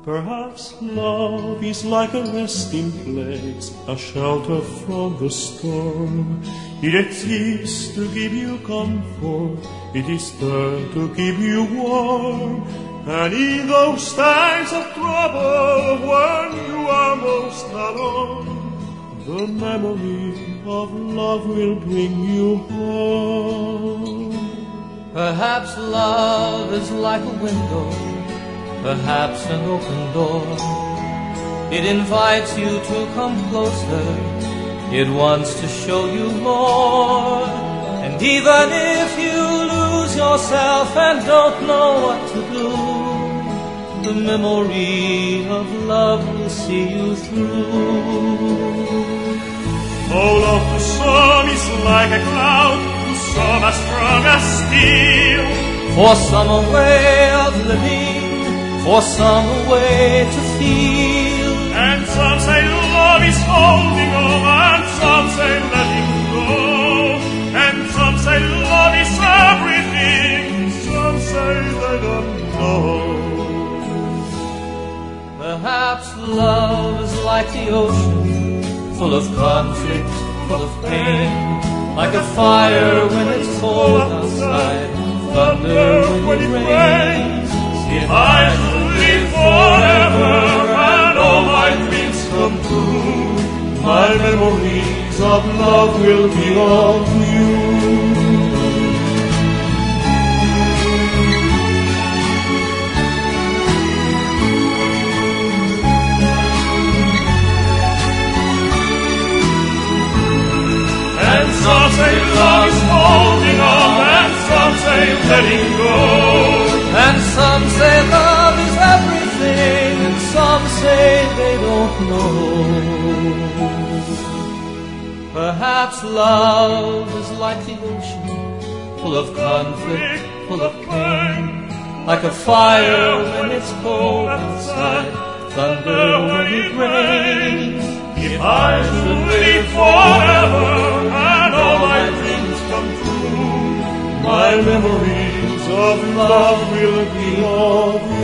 Perhaps love is like a resting place, a shelter from the storm. It exists to give you comfort, it is there to keep you warm. And in those times of trouble, when you are most alone, the memory of love will bring you home. Perhaps love is like a window, perhaps an open door. It invites you to come closer, it wants to show you more. And even if you lose yourself and don't know what to do, the memory of love will see you through. Oh, love to some is like a cloud, to some as strong as steel. For some a way of living, for some a way to feel. And some say love is holding on, and some say letting go. And some say love is everything, some say they don't know. Perhaps love is like the ocean, full of conflict, full of pain. Like a fire when it's cold outside, thunder when it rains. If I should live forever and all my dreams come true, my memories of love will belong to you. And some say love is holding on, and some say letting go. And some say love is everything, and some say they don't know. Perhaps love is like the ocean, full of conflict, full of pain. Like a fire when it's cold outside, thunder when it rains. If I should live forever and all my dreams come true, my memories of love will belong